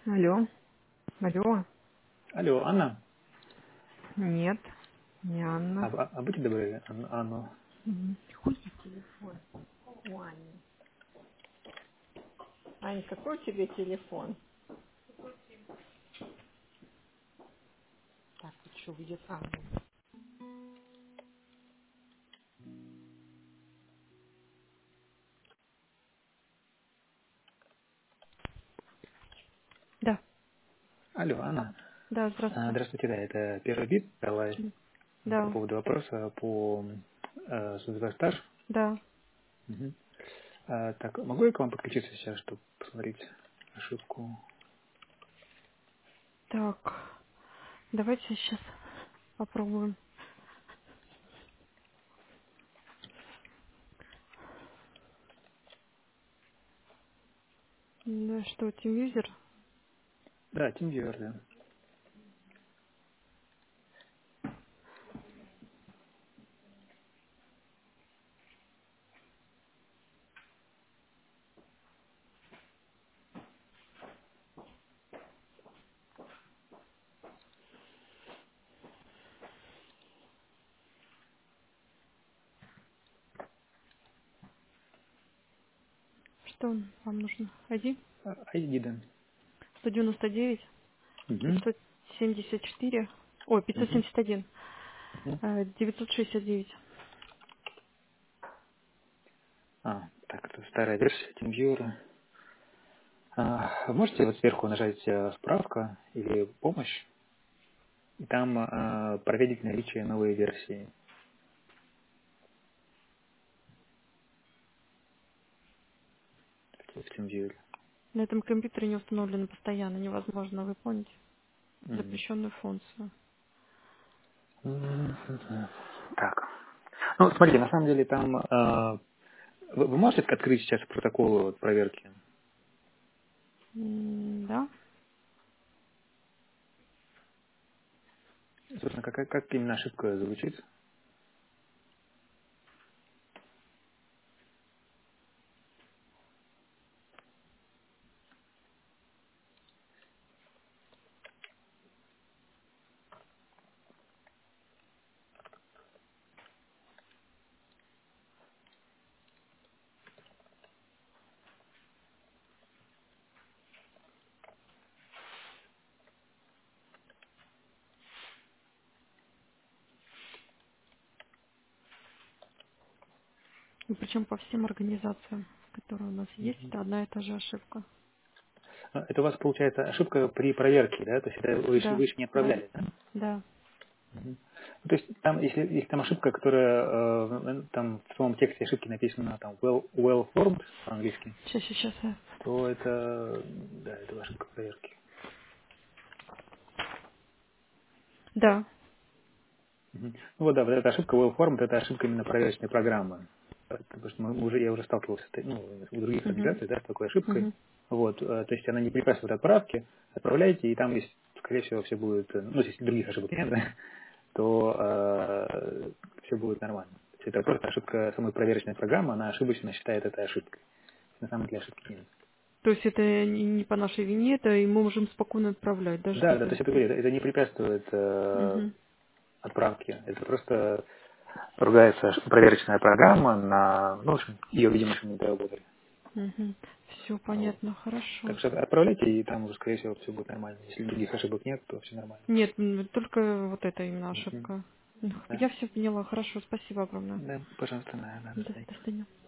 Алло, алло, Алло, Анна. нет, не Анна. Будьте добры, Анну. Хуй телефон у Ани. Ань, какой у тебя телефон? Так, вот что, где Анна? Да, Алло, Анна. да, здравствуйте. Здравствуйте, да, это первый бит. Давай по Да, поводу вопроса по судовой стаж. да. Мгм. Так, могу я к вам подключиться сейчас, чтобы посмотреть ошибку? Так, давайте сейчас попробуем. Да, что, TeamViewer? Да, TeamViewer, да. Что вам нужно? ID? ID, да. 199, Угу. 574, ой, Угу. 571, Угу. 969. Так, это старая версия TeamViewer. Вы можете вот сверху нажать «Справка» или «Помощь», и там проверить наличие новой версии в TeamViewer. На этом компьютере не установлено постоянно, невозможно выполнить Мгм. запрещенную функцию. Мгм. Так. Ну, смотрите, на самом деле там... вы можете открыть сейчас протокол вот проверки? Да. Собственно, как именно ошибка звучит? И причем по всем организациям, которые у нас есть, это одна и та же ошибка. Это у вас получается ошибка при проверке, да? То есть это Да, вы еще не да, отправляли, да? да. Мгм. Ну, то есть там, если там ошибка, которая там в самом тексте ошибки написана там well formed по-английски, Сейчас. то это, да, это ошибка проверки. Да. Мгм. Ну вот да, вот эта ошибка well formed, это ошибка именно проверочной программы. Потому что я уже сталкивался у других Угу, организаций, да, с такой ошибкой. угу. Вот, то есть она не препятствует отправке, отправляете, и там, есть, скорее всего, все будет, ну, если других ошибок нет, да, то все будет нормально. То есть это просто ошибка самой проверочной программы, она ошибочно считает это ошибкой. На самом деле ошибки нет. То есть это не по нашей вине, это и мы можем спокойно отправлять, даже Да, да, то если... есть это не препятствует Угу, отправке. Это просто ругается проверочная программа на, ну, в общем, ее, видимо, еще не доработали. угу. Все Вот. понятно, хорошо. Так что отправляйте, и там уже, скорее всего, все будет нормально. Если других ошибок нет, то все нормально. Нет, только вот это именно Мгм. ошибка. Да, Я все поняла, хорошо, спасибо огромное. да, пожалуйста, да, до До свидания. свидания.